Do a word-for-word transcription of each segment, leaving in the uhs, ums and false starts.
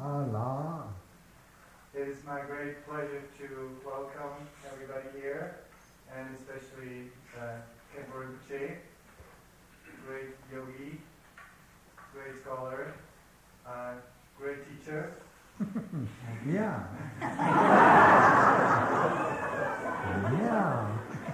Allah. It is my great pleasure to welcome everybody here, and especially uh, Khenpo Rinpoche, great yogi, great scholar, uh, great teacher. Yeah. Yeah.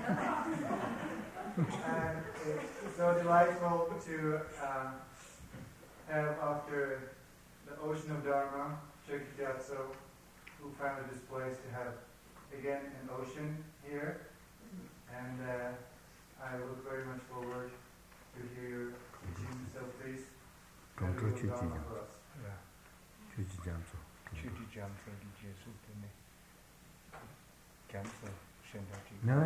And it's so delightful to uh, have, after the ocean of Dharma, Chökyi Gyatso, who founded this place, to have again an ocean here. And uh, I look very much forward to hear your teaching, so please Don't go continue Chökyi Dharma for us. Chökyi Gyatso. Chökyi Gyatso di Jesu tene. Gyatso shendaji. No.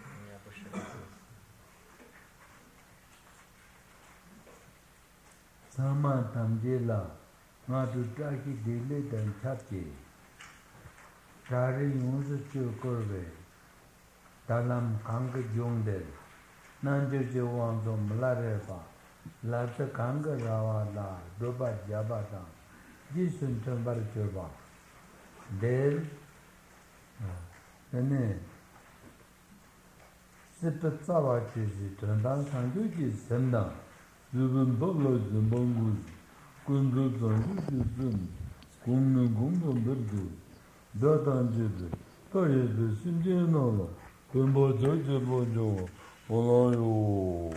Sama tamje la nga tu taki dile dan chapje. Chari yunsu chu korbe. Dalam kanga jongde. Nanjo je wangso mlareba. Lata kanga rawa la doba jaba dang. Jisun chambar choba. Del. Dene. Sipa tsawa chusi tandang sanju ji sendang. Zubin bala zimbangu. Kundu zanju ji zim. Kundu gungdu birdu. Datan jibi. Kaya de simje nala. Kunbo joje bojo. Olayo.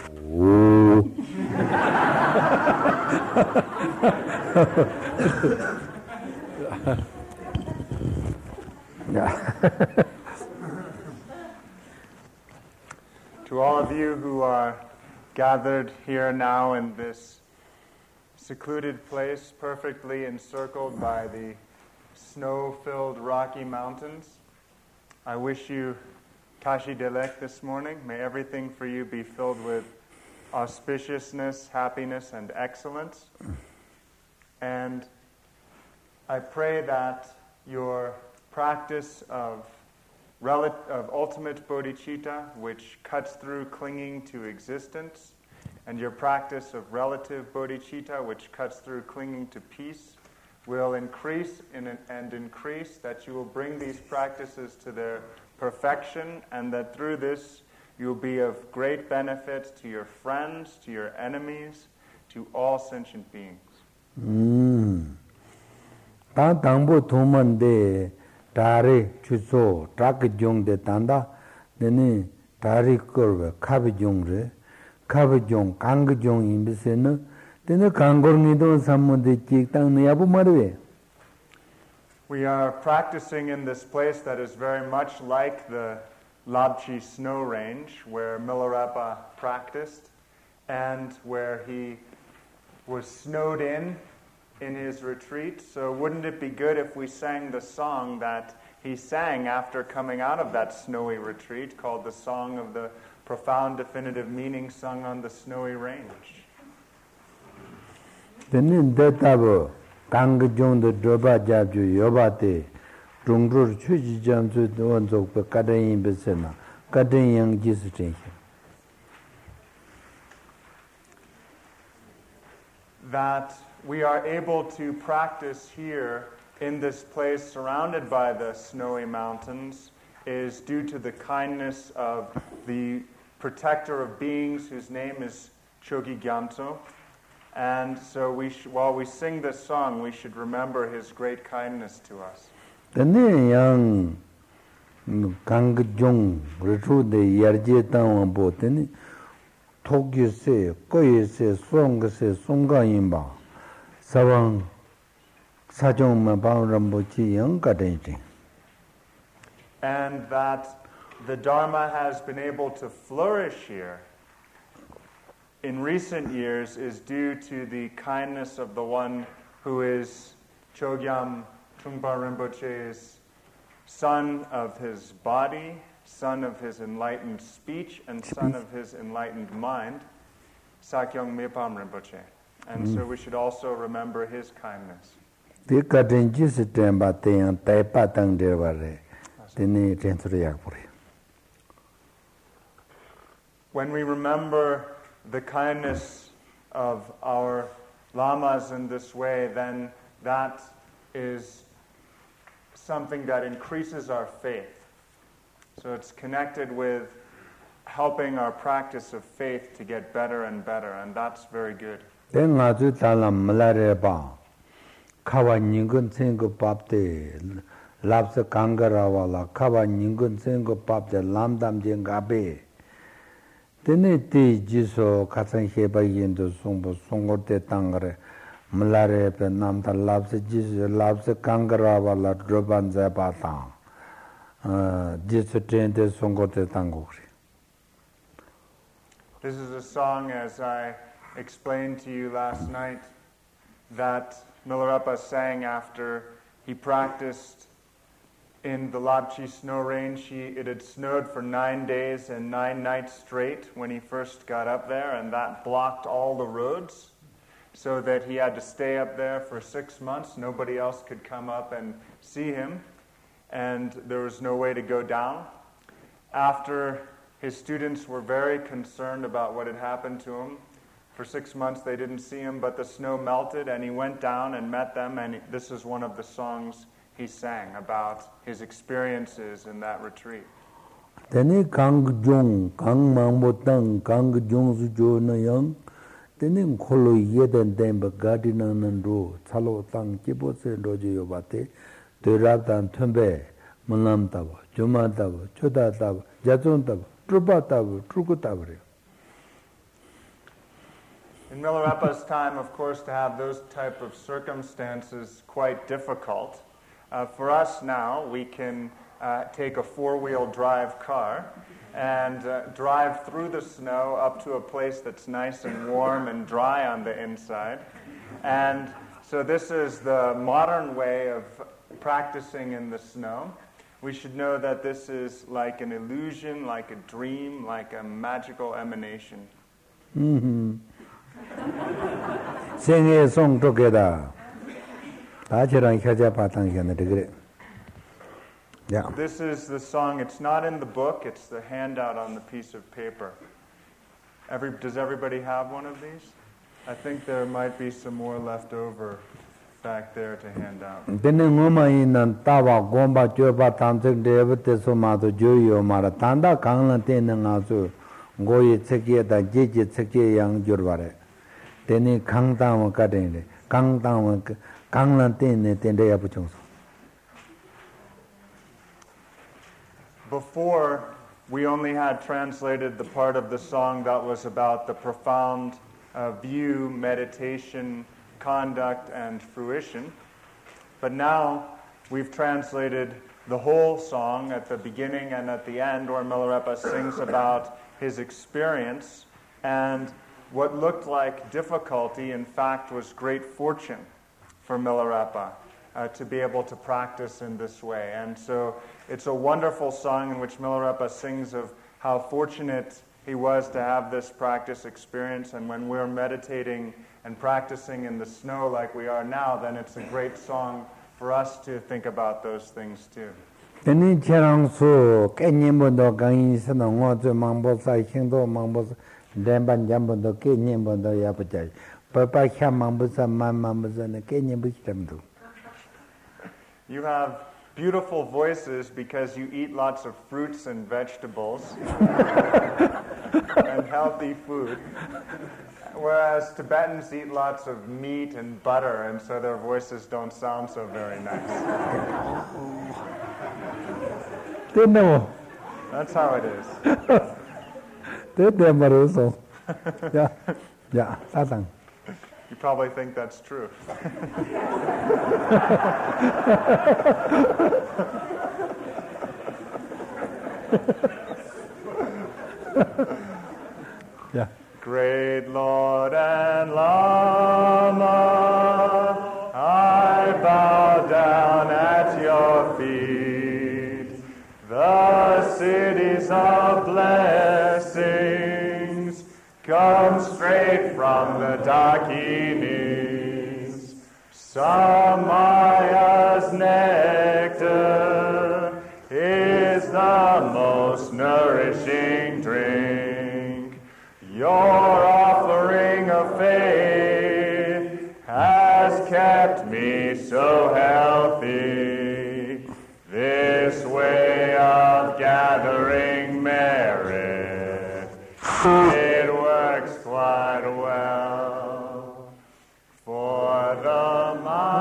To all of you who are gathered here now in this secluded place, perfectly encircled by the snow-filled Rocky Mountains, I wish you Kashi Delek this morning. May everything for you be filled with auspiciousness, happiness, and excellence. And I pray that your practice of, rel- of ultimate bodhicitta, which cuts through clinging to existence, and your practice of relative bodhicitta, which cuts through clinging to peace, will increase in an, and increase, that you will bring these practices to their perfection, and that through this you will be of great benefit to your friends, to your enemies, to all sentient beings. 음. 다 당보 도만데 다리 주소 딱 종데 단다 내니 다리 거베 카비 종레 카비 종 강그 종 임비세는 내가 강고르니도 삼문데 찍당 야부 말에 We are practicing in this place that is very much like the Labchi snow range where Milarepa practiced and where he was snowed in in his retreat. So wouldn't it be good if we sang the song that he sang after coming out of that snowy retreat, called the Song of the Profound Definitive Meaning, sung on the snowy range? 되는 데다버 강그 정도 droba 잡주 여바테 중주르 추지점주 원족배 가든인 베세나 가든양 기스팅 That we are able to practice here in this place surrounded by the snowy mountains is due to the kindness of the protector of beings whose name is Chökyi Gyatso. And so we sh- while we sing this song, we should remember his great kindness to us. 되는 강그 종 retrude yarje tang 보더니 토기세 거기세 송거세 송가인바 사왕 사정만 방람보지 영가된지 And that the Dharma has been able to flourish here in recent years is due to the kindness of the one who is Chogyam Trungpa Rinpoche's son of his body, son of his enlightened speech, and son of his enlightened mind, Sakyong Mepam Rinpoche. And mm. so we should also remember his kindness. When we remember the kindness of our lamas in this way, then that is something that increases our faith. So it's connected with helping our practice of faith to get better and better, and that's very good. Then I do tell them Malareba, Kawa Ningun Singo Papte, Labs the Kangarawala, Kawa Ningun Singo Papte, Lamdam Jingabe. Then it Jiso Katan Heba Yendo Sumbo Songote Tangre, Malareba, Namta Labs Jesus, Labs the Kangarawala, Droban Zabata, Jiso Tente Songote Tangori. This is a song, as I explained to you last night, that Milarepa sang after he practiced in the Labchi snow range. He, it had snowed for nine days and nine nights straight when he first got up there, and that blocked all the roads, so that he had to stay up there for six months. Nobody else could come up and see him, and there was no way to go down. After his students were very concerned about what had happened to him. For six months they didn't see him, but the snow melted and he went down and met them, and this is one of the songs he sang about his experiences in that retreat. Tene kang jong kang mangbotang kang jong su jo na yang tene kholo yeden demba gadina nan ro chalo tang kibo se ro je yo bate de rab dan thumbe manam ta ba juma ta ba choda ta ba jatun ta ba trupa ta ba truku ta ba. In Milarepa's time, of course, to have those type of circumstances quite difficult. Uh, for us now, we can uh, take a four-wheel drive car and uh, drive through the snow up to a place that's nice and warm and dry on the inside. And so this is the modern way of practicing in the snow. We should know that this is like an illusion, like a dream, like a magical emanation. Mm-hmm. 생애 송 together. 다처럼 혀자 바탕이었네 그래. Yeah. This is the song. It's not in the book. It's the handout on the piece of paper. Every, does everybody have one of these? I think there might be some more left over back there to hand out. Dene ngoma inan tawa gomba choba tamsek devate somato joyo mara tanda kanglan tene ngaso goye tseke da jeje tseke yang jorware. Dene kangtang ka dene kangtang kanglan tene tende ya puchongso. Before, we only had translated the part of the song that was about the profound uh, view, meditation, conduct, and fruition. But now we've translated the whole song at the beginning and at the end, where Milarepa sings about his experience, and what looked like difficulty, in fact, was great fortune for Milarepa uh, to be able to practice in this way. And so it's a wonderful song in which Milarepa sings of how fortunate he was to have this practice experience, and when we're meditating and practicing in the snow like we are now, then it's a great song for us to think about those things too. Tene cherangsu kenyembondo gangisano ngozo mangbosa hingdo mangbosa demban jambondo kenyembondo yapachai. Papa kya mangbosa man mangbosa ne kenyembukitamdo. You have beautiful voices because you eat lots of fruits and vegetables and healthy food, whereas Tibetans eat lots of meat and butter, and so their voices don't sound so very nice. That's how it is. Yeah, yeah, Satang. You probably think that's true. Yeah. Great Lord and Lama, I bow down at your feet. The cities of blessings come straight from the Dakinis. Samaya's nectar is the most nourishing drink. Your offering of faith has kept me so healthy. This way of gathering merit, it works quite well. For the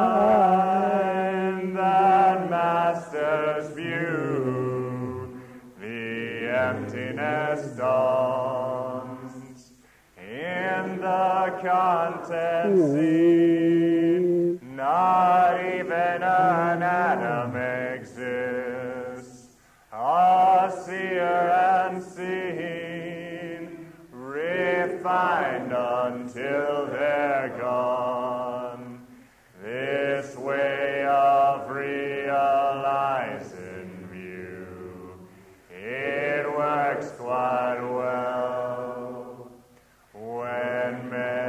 mind that masters view, the emptiness dawns. In the content seen, not even an atom exists. A seer and seen, refined until they're gone. This way of realizing view, it works quite well. When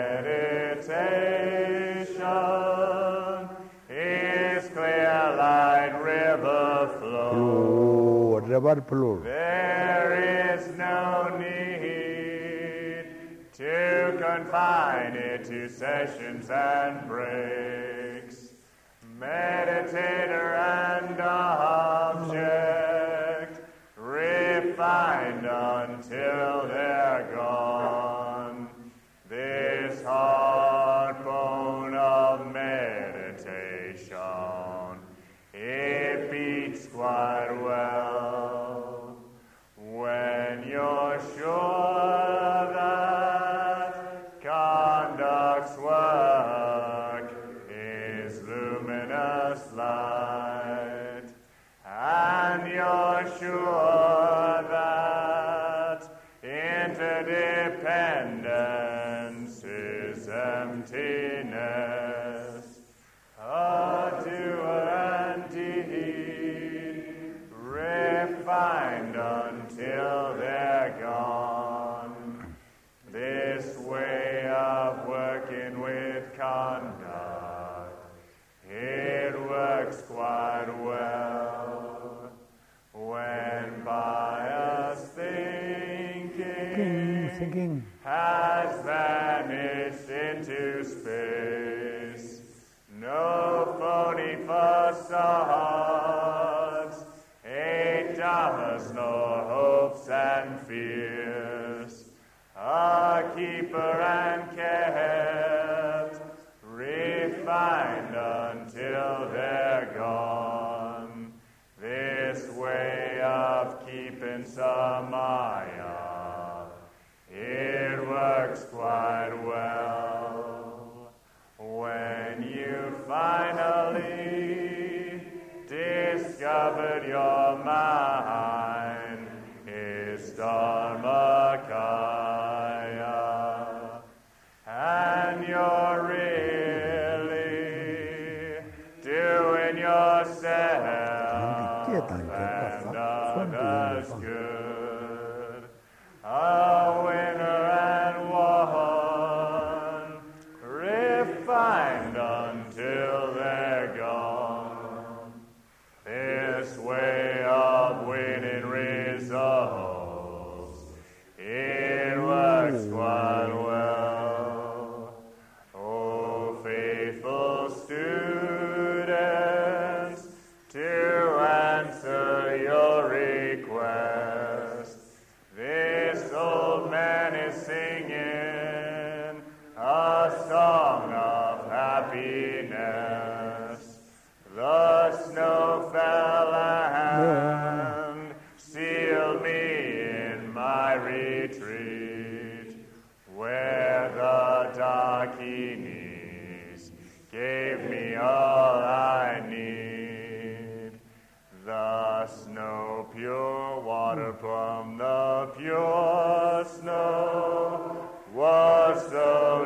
meditation is clear like river flow, river flow, there is no need to confine it to sessions and breaks. Meditator and object refined until they're gone. This heart bone of meditation, it beats quite well. When you're sure that conduct's work is luminous light, and you're sure that interdependence is emptiness, a doer and deed refined until they're gone. This way of working with conduct, it works quite well. When bias thinking, thinking has vanished into space, no phony facades, eight dollars nor hopes and fears, a keeper and kept, refined until they're gone. This way of keeping samaya, it works quite well. When you finally discovered your mind is dharmakaya, and you're really doing yourself and others good, a winner and one, refined until they're gone. This way of winning results, it works quite well. Oh, faithful students, to answer your request, this old man is singing a song of happiness. The snow fell and sealed me in my retreat, where the Dakinis gave me all I need. The snow, pure water from the pure snow, was so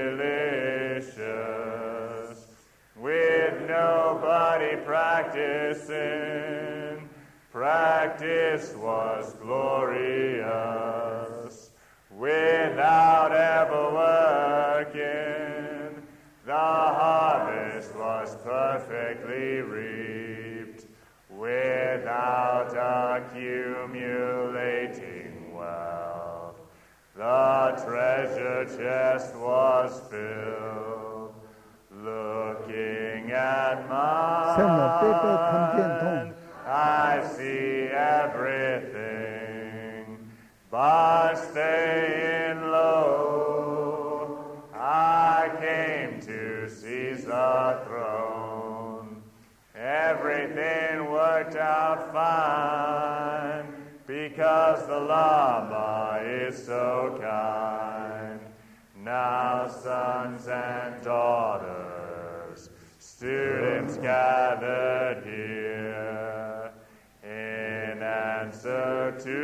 delicious. With nobody practicing, practice was glorious. Without ever working, the harvest was perfectly reaped. Without accumulating wealth, the treasure chest was filled. Look at Semna Teka Thamchen mine. Thong. I see everything, but staying low. I came to seize the throne. Everything worked out fine, because the Lama is so kind. Now sons and daughters, students gathered here, in answer to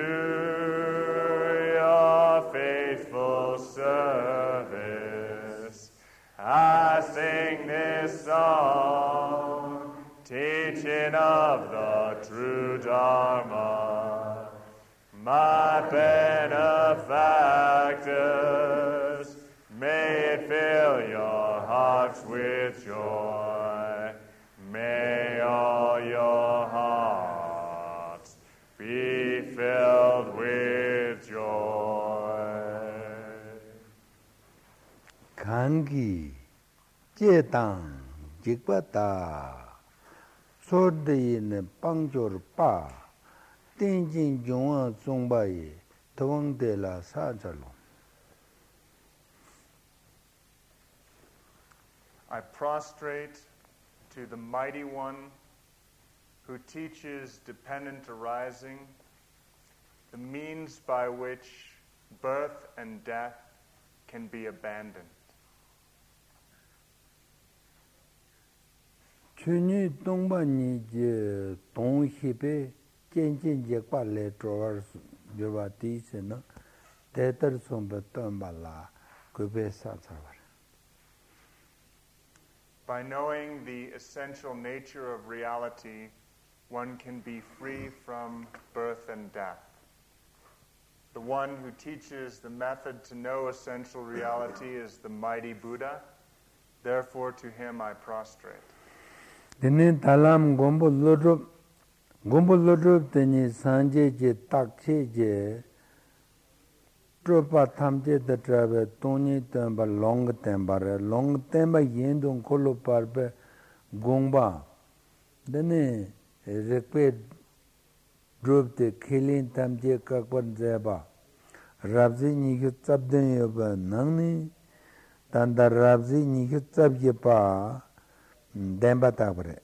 your faithful service, I sing this song, teaching of the true Dharma. My benefactors, may it fill your hearts with joy. May all your hearts be filled with joy. Kangi Jetang Jikwata Sordayin Pangjor Pa Tenjin Jungwa Zongbaye Tawang de la Sajalo. I prostrate to the Mighty One who teaches dependent arising, the means by which birth and death can be abandoned. Chuni Tongba Ni Je Tong Hipe Jenjin Jekpa Le Trovers Jovati Sena Tetar Somba Tomba La Kube Satsavar. By knowing the essential nature of reality, one can be free from birth and death. The one who teaches the method to know essential reality is the mighty Buddha. Therefore, to him I prostrate. Dene talam gombo lodrop gombo lodrop teni sanje je takche je tropa thamje the travel toni tamba long temba long temba yendong kolo parbe gongba dene rekpe drop te khilin tamje kakwan zeba rabzi ni gu tsabden yoba nangni tanda rabzi ni gu tsabje pa demba tabre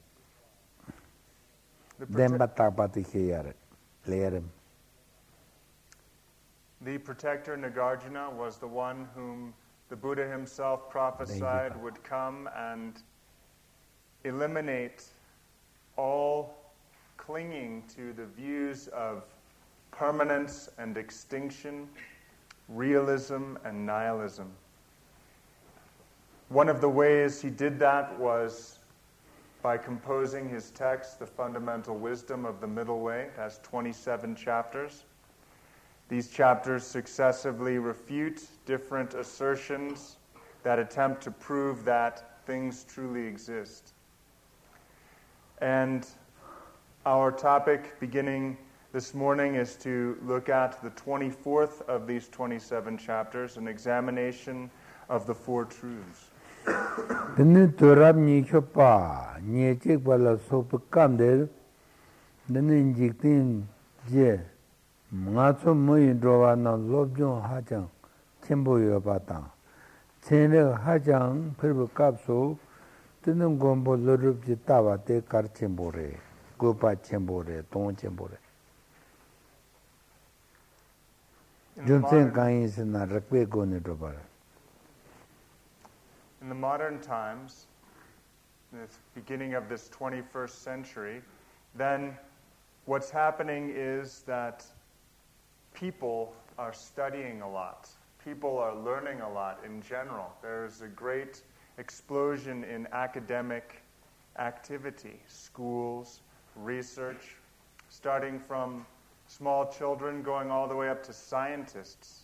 demba tapati khiyare lerem. The protector Nagarjuna was the one whom the Buddha himself prophesied would come and eliminate all clinging to the views of permanence and extinction, realism and nihilism. One of the ways he did that was by composing his text, The Fundamental Wisdom of the Middle Way. It has twenty-seven chapters. These chapters successively refute different assertions that attempt to prove that things truly exist. And our topic beginning this morning is to look at the twenty-fourth of these twenty-seven chapters, an examination of the Four Truths. Dene torab ni chopa ni chek bala sop kamde dene jiktin je ngacho moi drowa na lobjon hajang chembo yo bata chene hajang phirbu kapso dene gombo lorup ji tawa te kar chembo re gopa chembo re ton chembo re junsen kai se na rakwe go ne droba. In the modern times, the beginning of this twenty-first century, then what's happening is that people are studying a lot. People are learning a lot in general. There's a great explosion in academic activity, schools, research, starting from small children going all the way up to scientists.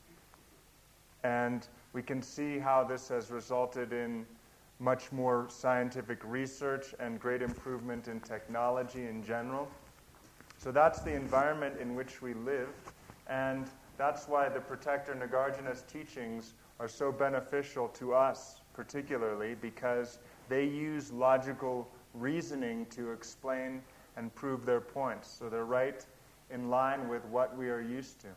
And we can see how this has resulted in much more scientific research and great improvement in technology in general. So that's the environment in which we live, and that's why the protector Nagarjuna's teachings are so beneficial to us, particularly because they use logical reasoning to explain and prove their points. So they're right in line with what we are used to.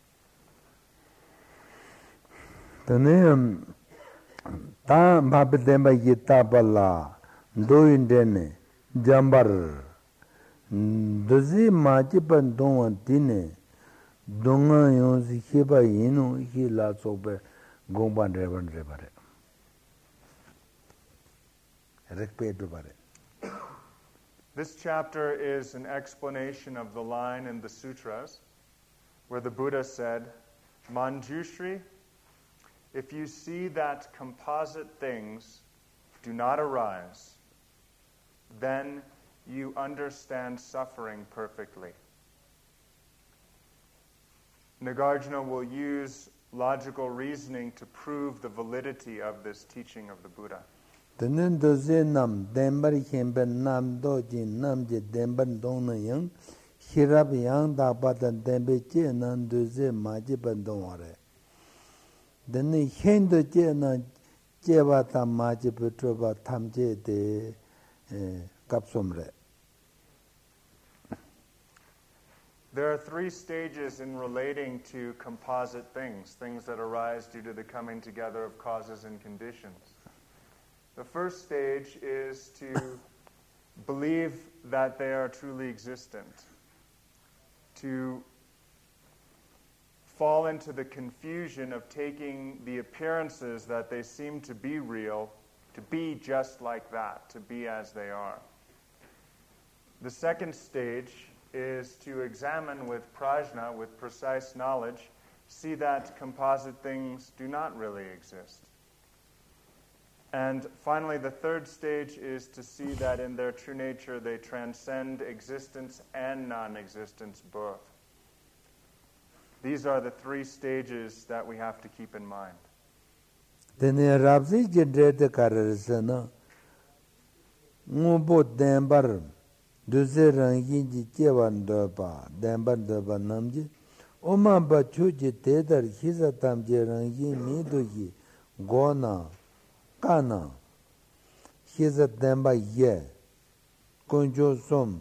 Tanem ta mabdemba yitabala doindene jambar dozi majiban don dine donga yonzi heba yinu hi la sobe gomban reban rebare rekpedu bare. This chapter is an explanation of the line in the sutras where the Buddha said, Manjushri, if you see that composite things do not arise, then you understand suffering perfectly. Nagarjuna will use logical reasoning to prove the validity of this teaching of the Buddha. Tenen doze nam dembar hemben nam doji nam je demban dong yang hirab yang da batan dembe che nan doze maji ban dong ware. Dene hendo che na che ba ta maji petro ba tham je de kapsomre. There are three stages in relating to composite things, things that arise due to the coming together of causes and conditions. The first stage is to believe that they are truly existent, to fall into the confusion of taking the appearances that they seem to be real, to be just like that, to be as they are. The second stage is to examine with prajna, with precise knowledge, see that composite things do not really exist. And finally, the third stage is to see that in their true nature they transcend existence and non-existence both. These are the three stages that we have to keep in mind. Tene rabzi jendrete kararsana ngubo dembar duze rangi ji chewan doba dembar doba namji oma ba chuji tedar hisa tamje rangi midogi gona kana hisa demba ye konjo som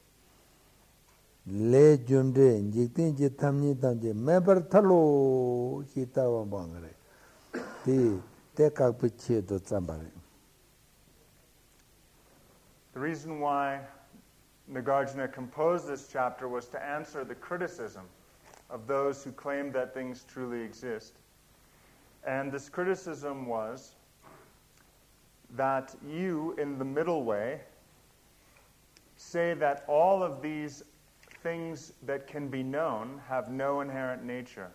le jumde jiktin ji tamni tamje mebar thalo hitawa bangare ti te kakpiche do tsambare. The reason why Nagarjuna composed this chapter was to answer the criticism of those who claimed that things truly exist. And this criticism was that you, in the middle way, say that all of these things that can be known have no inherent nature.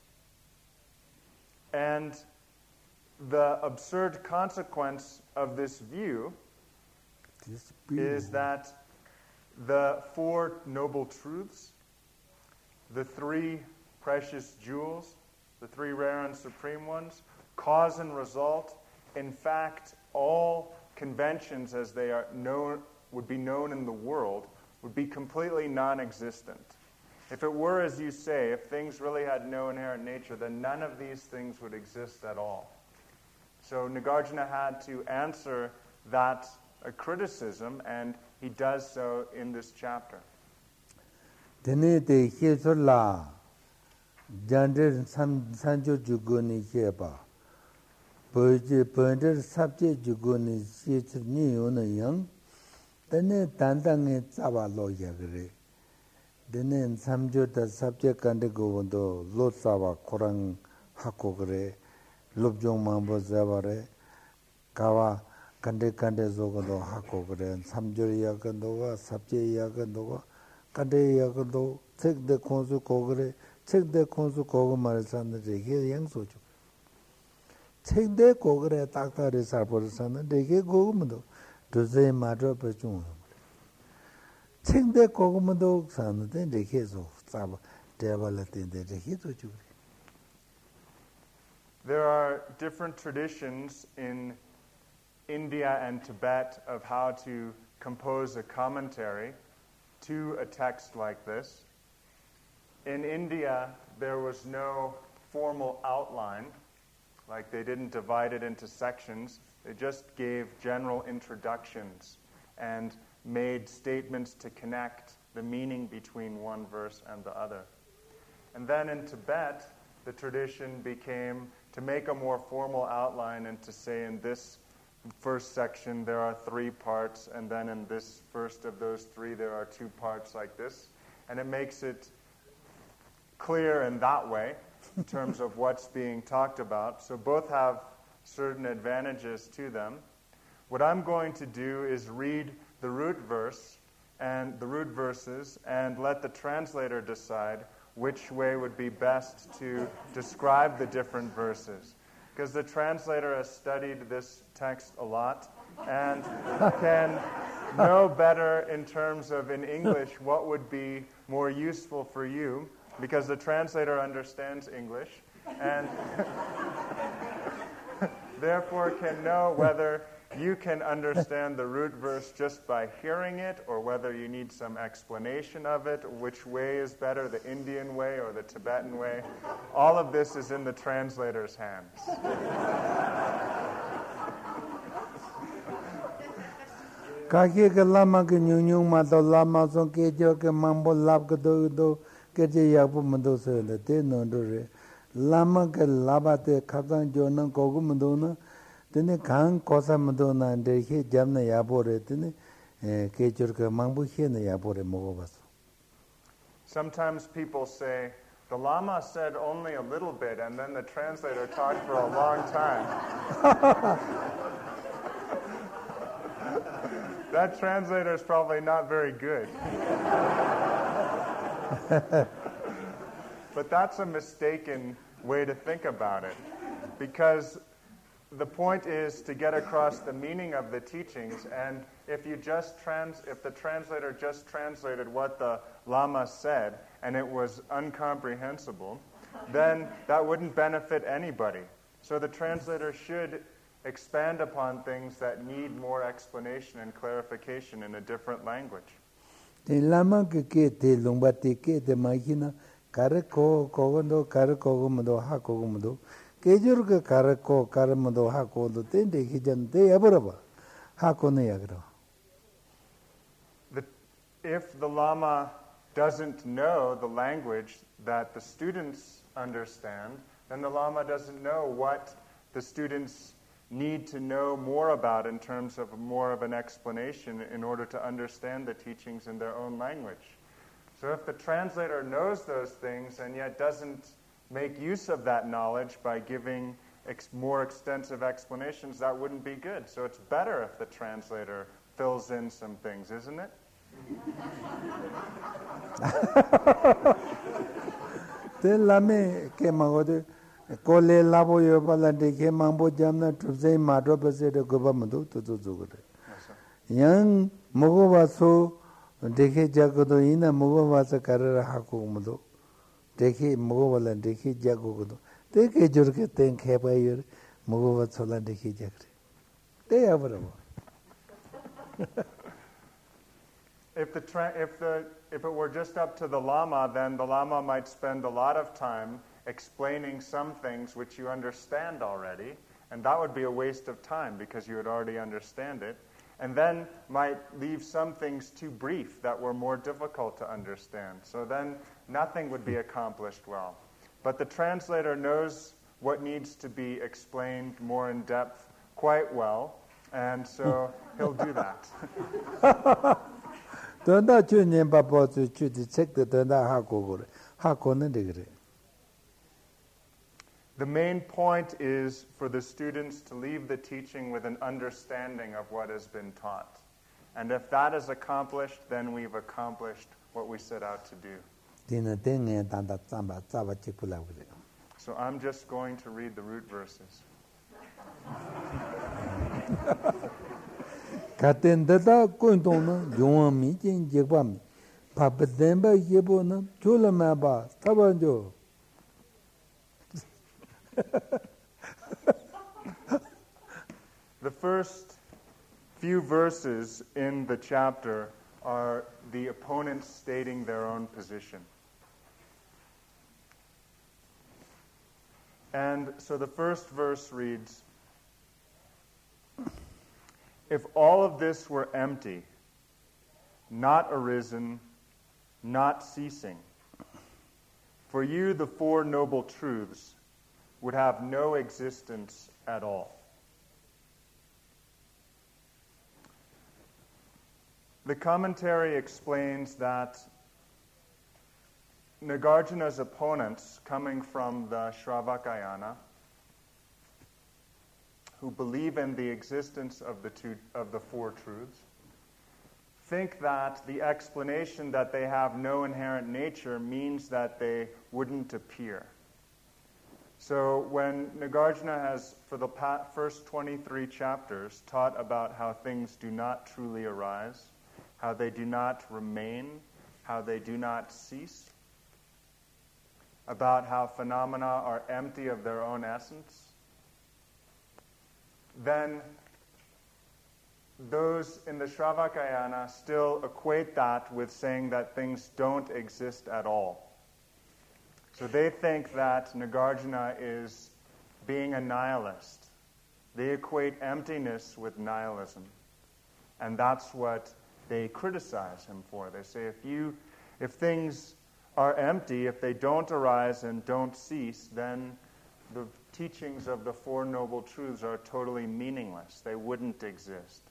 And the absurd consequence of this view is that the Four Noble Truths, the three precious jewels, the three rare and supreme ones, cause and result, in fact, all conventions as they are known, would be known in the world, would be completely non-existent. If it were as you say, if things really had no inherent nature, then none of these things would exist at all. So Nagarjuna had to answer that a criticism, and he does so in this chapter. Tene te hesola jander sanjo jugoni heba poje ponder sabje jugoni sitr ni ona yang tene tandange tsawa lo yagre tene samjo da sabje kande govondo lo tsawa korang hakogre lobjong mambo zabare kawa kande kande zogondo hakogre samjo yagandoga sabje yagandoga kande yagan도 책대 콘수 고그래 책대 콘수 고고 말산데 이게 양소죠 책대 고그래 딱다리 살버선데 이게 고고면도 도저히 맞아 버중 책대 고고면도 산데 이게서 잡아 대발한테 이게 죠 There are different traditions in India and Tibet of how to compose a commentary to a text like this. In India, there was no formal outline Like they didn't divide it into sections. They just gave general introductions and made statements to connect the meaning between one verse and the other. And then in Tibet, the tradition became to make a more formal outline and to say in this first section there are three parts, and then in this first of those three there are two parts like this. And it makes it clear in that way in terms of what's being talked about. So both have certain advantages to them. What I'm going to do is read the root verse and the root verses and let the translator decide which way would be best to describe the different verses. Because the translator has studied this text a lot and can know better in terms of in English what would be more useful for you, because the translator understands English and therefore can know whether you can understand the root verse just by hearing it, or whether you need some explanation of it, which way is better, the Indian way or the Tibetan way. All of this is in the translator's hands. Kaki ke lama ke nyung ma to lama so ke jo ke mambo lab ke do do ke je ya bu mdo se le te no do re lama ke laba te khadan jo na ko gu mdo na tene kan kosa mdo na de he jam na ya bo re tene ke jor ke mambo he na ya bo re mo bas. Sometimes people say the Lama said only a little bit and then the translator talked for a long time. That translator is probably not very good. But that's a mistaken way to think about it, because the point is to get across the meaning of the teachings, and if you just trans if the translator just translated what the Lama said and it was incomprehensible, then that wouldn't benefit anybody. So the translator should expand upon things that need more explanation and clarification in a different language. The lama ke ke te lomba te ke te mahina kare ko ko ndo kare ko mo ha ko mo do ke jur ke kare ko kare mo do ha ko do te de ki jan te abraba ha ko ne agra. The if the Lama doesn't know the language that the students understand, then the Lama doesn't know what the students need to know more about in terms of more of an explanation in order to understand the teachings in their own language. So if the translator knows those things and yet doesn't make use of that knowledge by giving ex- more extensive explanations, that wouldn't be good. So it's better if the translator fills in some things, isn't it? Te lame ke magode Kole labo yo pala de ke mambo jamna tupse madro pase de goba madu to to to gode. Yang mogo vaso dekhe jagodo ina mogo vasa karara hako madu. Dekhe mogo wala dekhe jagodo. Dekhe jurke ten kheba yor mogo vasola dekhe jagre. Te abramo. If the tra- if the if it were just up to the Lama, then the Lama might spend a lot of time explaining some things which you understand already, and that would be a waste of time because you would already understand it, and then might leave some things too brief that were more difficult to understand. So then nothing would be accomplished well. But the translator knows what needs to be explained more in depth quite well, and so he'll do that. Donda chu nyemba po chu chu di check the donda ha ko gore. Ha ko ne de. The main point is for the students to leave the teaching with an understanding of what has been taught. And if that is accomplished, then we've accomplished what we set out to do. So I'm just going to read the root verses. The first few verses in the chapter are the opponents stating their own position. And so the first verse reads, "If all of this were empty, not arisen, not ceasing, for you the Four Noble Truths would have no existence at all." The commentary explains that Nagarjuna's opponents, coming from the Shravakayana, who believe in the existence of the two, of the Four Truths, think that the explanation that they have no inherent nature means that they wouldn't appear. So when Nagarjuna has, for the first twenty-three chapters, taught about how things do not truly arise, how they do not remain, how they do not cease, about how phenomena are empty of their own essence, then those in the Shravakayana still equate that with saying that things don't exist at all. So they think that Nagarjuna is being a nihilist. They equate emptiness with nihilism. And that's what they criticize him for. They say, if you, if things are empty, if they don't arise and don't cease, then the teachings of the Four Noble Truths are totally meaningless. They wouldn't exist.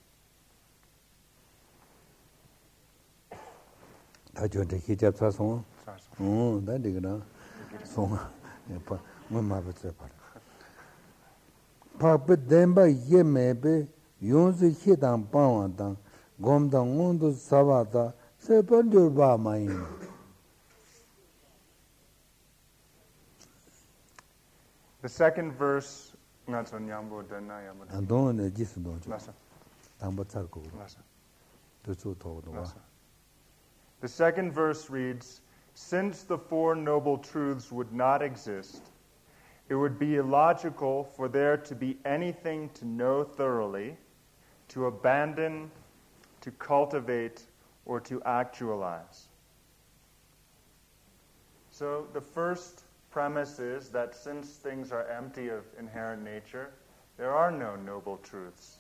The second verse, the second verse reads, "Since the Four Noble Truths would not exist, it would be illogical for there to be anything to know thoroughly, to abandon, to cultivate, or to actualize." So the first premise is that since things are empty of inherent nature, there are no noble truths.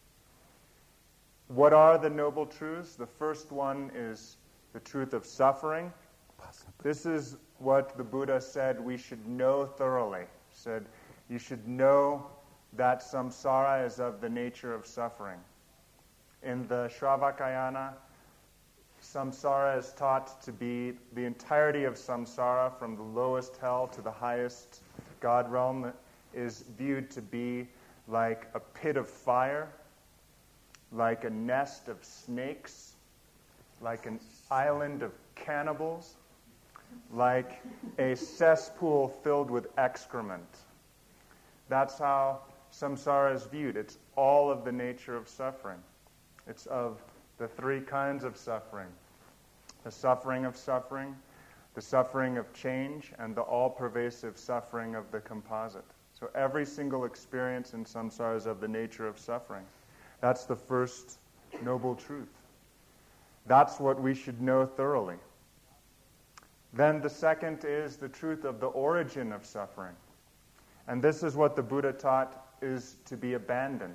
What are the noble truths? The first one is the truth of suffering. This is what the Buddha said we should know thoroughly. He said, you should know that samsara is of the nature of suffering. In the Shravakayana, samsara is taught to be the entirety of samsara, from the lowest hell to the highest God realm, is viewed to be like a pit of fire, like a nest of snakes, like an island of cannibals, like a cesspool filled with excrement. That's how samsara is viewed. It's all of the nature of suffering. It's of the three kinds of suffering: the suffering of suffering, the suffering of change, and the all-pervasive suffering of the composite. So every single experience in samsara is of the nature of suffering. That's the first noble truth. That's what we should know thoroughly. Then the second is the truth of the origin of suffering. And this is what the Buddha taught is to be abandoned.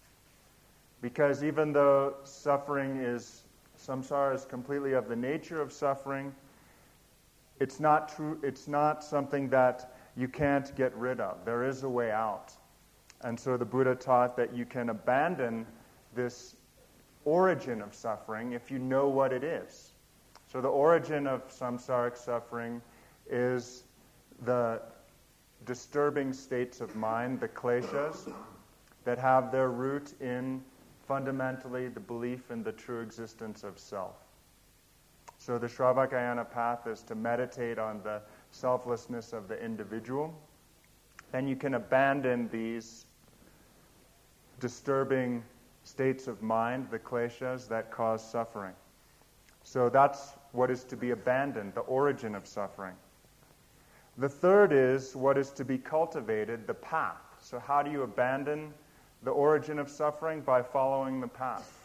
Because even though suffering is, samsara is completely of the nature of suffering, it's not true, it's not something that you can't get rid of. There is a way out. And so the Buddha taught that you can abandon this origin of suffering if you know what it is. So the origin of samsaric suffering is the disturbing states of mind, the kleshas, that have their root in fundamentally the belief in the true existence of self. So the Shravakayana path is to meditate on the selflessness of the individual. Then you can abandon these disturbing states of mind, the kleshas, that cause suffering. So that's what is to be abandoned, the origin of suffering. The third is what is to be cultivated, the path. So how do you abandon the origin of suffering? By following the path,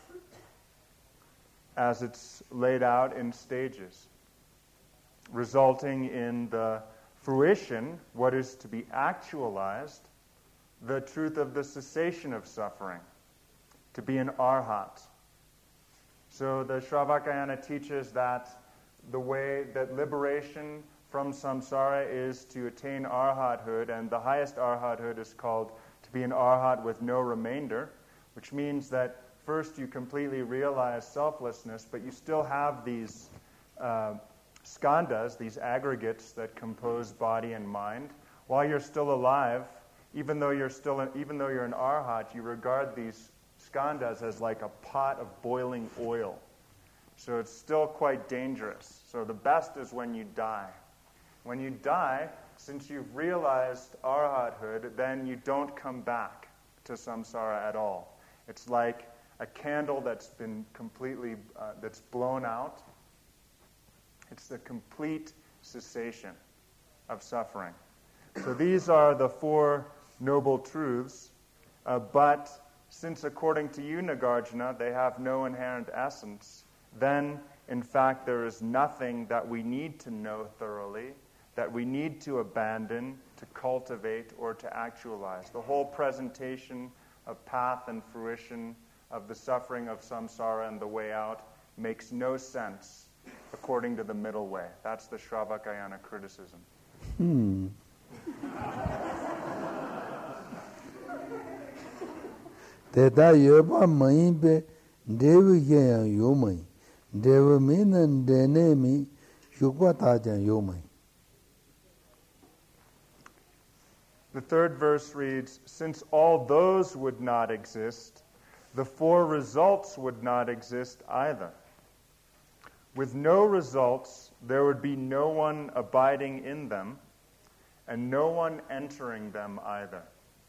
as it's laid out in stages, resulting in the fruition, what is to be actualized, the truth of the cessation of suffering, to be an arhat. So the Shravakayana teaches that the way that liberation from samsara is to attain arhathood, and the highest arhathood is called to be an arhat with no remainder, which means that first you completely realize selflessness, but you still have these uh, skandhas, these aggregates that compose body and mind. While you're still alive, even though you're still, an, even though you're an arhat, you regard these skandhas as like a pot of boiling oil. So it's still quite dangerous. So the best is when you die. When you die, since you've realized arhathood, then you don't come back to samsara at all. It's like a candle that's been completely, uh, that's blown out. It's the complete cessation of suffering. So these are the four noble truths, uh, but since according to you, Nagarjuna, they have no inherent essence, then in fact there is nothing that we need to know thoroughly, that we need to abandon, to cultivate, or to actualize. The whole presentation of path and fruition of the suffering of samsara and the way out makes no sense according to the middle way. That's the Shravakayana criticism. Hmm. Teta yoba maimbe devi yang yomai. Devi minan denemi shukwa tajan yomai. The third verse reads, since all those would not exist, the four results would not exist either. With no results, there would be no one abiding in them, and no one entering them either.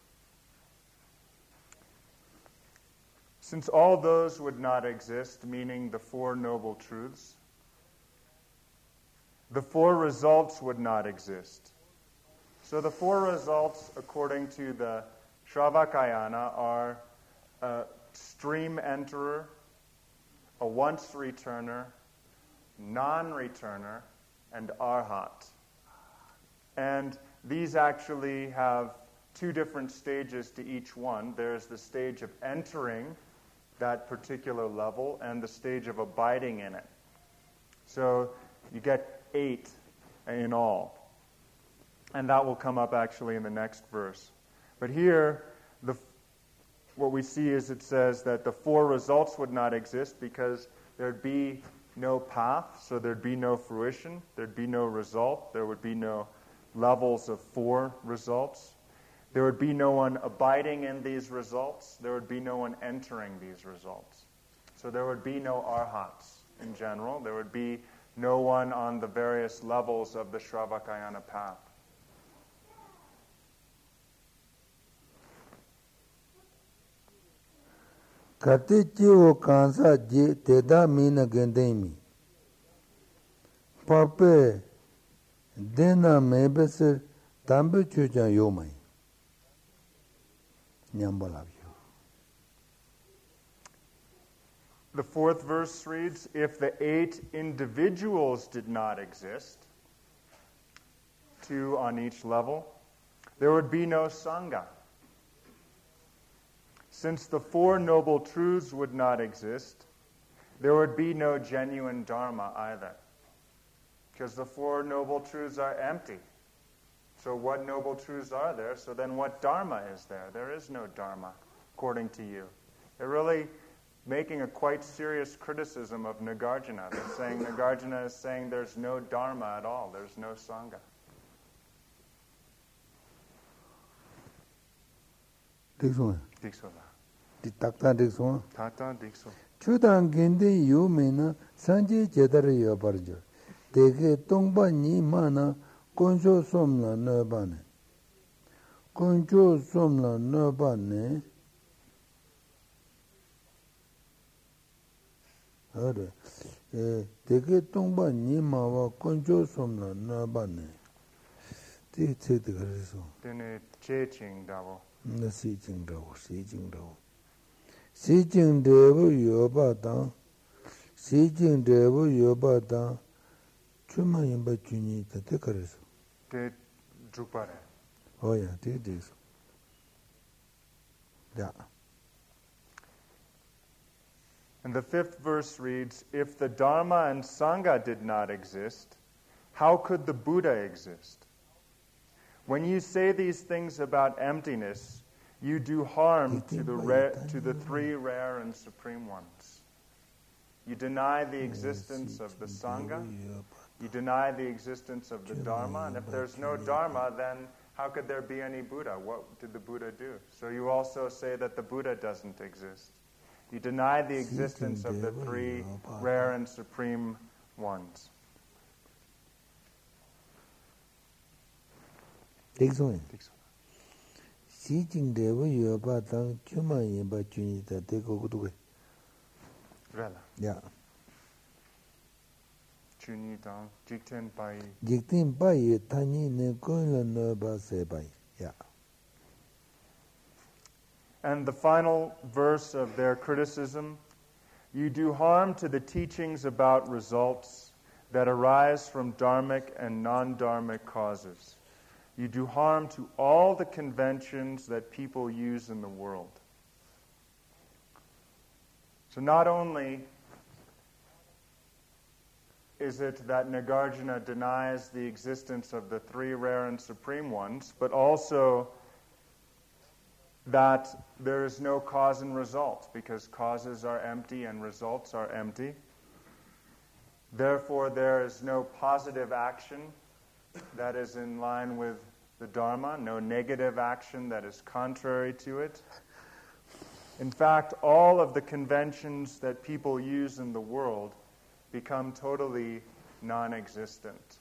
Since all those would not exist, meaning the Four Noble Truths, the four results would not exist. So the four results, according to the Shravakayana, are a stream enterer, a once returner, non-returner, and arhat. And these actually have two different stages to each one. There's the stage of entering that particular level and the stage of abiding in it. So you get eight in all. And that will come up actually in the next verse. But here, the, what we see is it says that the four results would not exist because there'd be no path, so there'd be no fruition, there'd be no result, there would be no levels of four results. There would be no one abiding in these results. There would be no one entering these results. So there would be no arhats in general. There would be no one on the various levels of the Shravakayana path. Katichiwo kansa je teda mina gendemi. Pape dena mebese tambe chuja yomai. The fourth verse reads, if the eight individuals did not exist, two on each level, there would be no sangha. Since the four noble truths would not exist, there would be no genuine dharma either. Because the four noble truths are empty. So what noble truths are there? So then what dharma is there? There is no dharma, according to you. They're really making a quite serious criticism of Nagarjuna. They're saying Nagarjuna is saying there's no dharma at all. There's no sangha. Dikso. Dikso. Takta dikso. Takta dikso. Chudan gindi yu mena sanje jedar yo barjo. Deke tongba ni mana konjo somla nöbane. Konjo somla nöbane. Hare. Deke tongba ni mawa konjo somla nöbane. Ti ti ti kariso. Dene che ching davo. Na si ching davo, si ching davo. Si ching devu yoba dang. Si ching devu yoba dang. Chuma yinba chunyi tate kariso. De Drupare. Oh yeah, did this. Yeah. And the fifth verse reads, if the Dharma and Sangha did not exist, how could the Buddha exist? When you say these things about emptiness, you do harm to the rare, to the three rare and supreme ones. You deny the existence of the Sangha, you deny the existence of the Dharma, and if there's no Dharma, then how could there be any Buddha? What did the Buddha do? So you also say that the Buddha doesn't exist. You deny the existence of the three rare and supreme ones. Dixon. Seeking the way you about Chuma in Bachuni that they go to Rela. Yeah. Chuni Dang, Jikten Pai. Jikten Pai, Tani Nekola Noba Sebai. Yeah. And the final verse of their criticism, you do harm to the teachings about results that arise from dharmic and non-dharmic causes. You do harm to all the conventions that people use in the world. So not only is it that Nagarjuna denies the existence of the three rare and supreme ones, but also that there is no cause and result, because causes are empty and results are empty. Therefore, there is no positive action that is in line with the Dharma, no negative action that is contrary to it. In fact, all of the conventions that people use in the world become totally non-existent.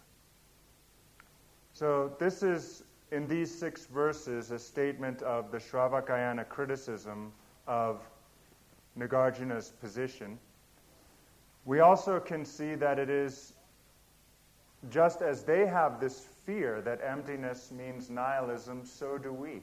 So this is, in these six verses, a statement of the Shravakayana criticism of Nagarjuna's position. We also can see that it is just as they have this fear that emptiness means nihilism, so do we.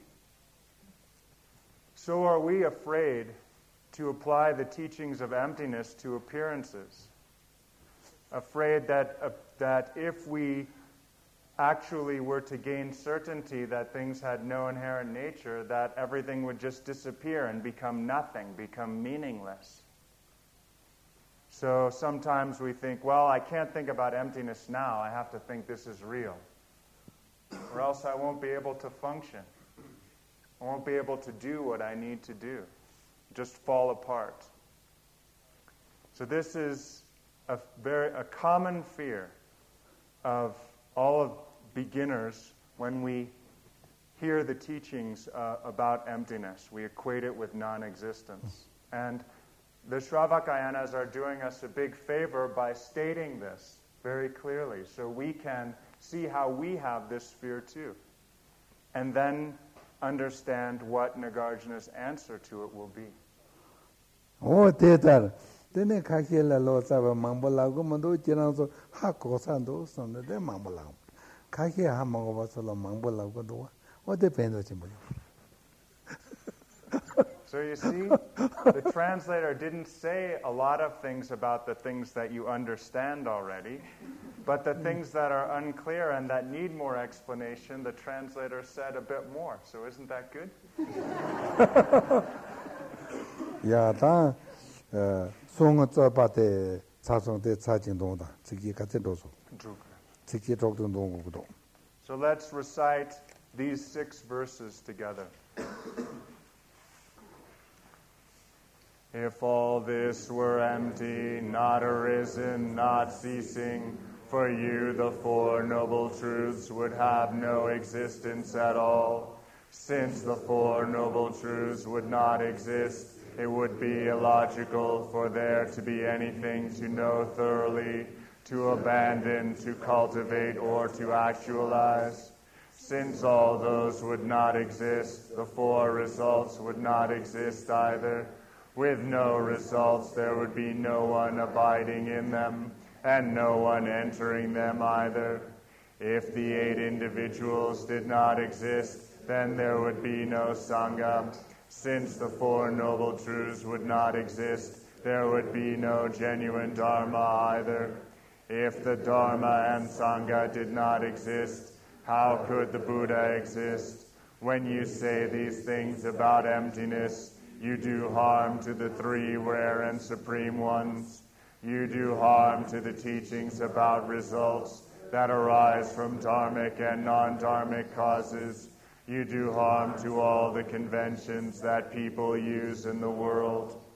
So are we afraid to apply the teachings of emptiness to appearances. Afraid that, uh, that if we actually were to gain certainty that things had no inherent nature, that everything would just disappear and become nothing, become meaningless. So sometimes we think, well, I can't think about emptiness now, I have to think this is real. Or else I won't be able to function. I won't be able to do what I need to do. Just fall apart. So this is a very a common fear of all of beginners when we hear the teachings uh, about emptiness. We equate it with non-existence. And the Shravakayanas are doing us a big favor by stating this very clearly, so we can see how we have this fear too. And then understand what Nagarjuna's answer to it will be. Oh, Tetar. Then a Kakila Losava Mambolago Mando General Hakosando, son of the Mambolam. Kaki Hamavasala Mambolago. What depends on you? So you see, the translator didn't say a lot of things about the things that you understand already, but the things that are unclear and that need more explanation, the translator said a bit more. So isn't that good? Yeah, that song about the Sasong de Sajin Donda, Tiki Katidoso. Tiki Dogdon. So let's recite these six verses together. If all this were empty, not arisen, not ceasing, for you the Four Noble Truths would have no existence at all. Since the Four Noble Truths would not exist, it would be illogical for there to be anything to know thoroughly, to abandon, to cultivate, or to actualize. Since all those would not exist, the four results would not exist either. With no results, there would be no one abiding in them, and no one entering them either. If the eight individuals did not exist, then there would be no Sangha. Since the Four Noble Truths would not exist, there would be no genuine Dharma either. If the Dharma and Sangha did not exist, How could the Buddha exist? When you say these things about emptiness, you do harm to the three rare and supreme ones. You do harm to the teachings about results that arise from dharmic and non-dharmic causes. You do harm to all the conventions that people use in the world.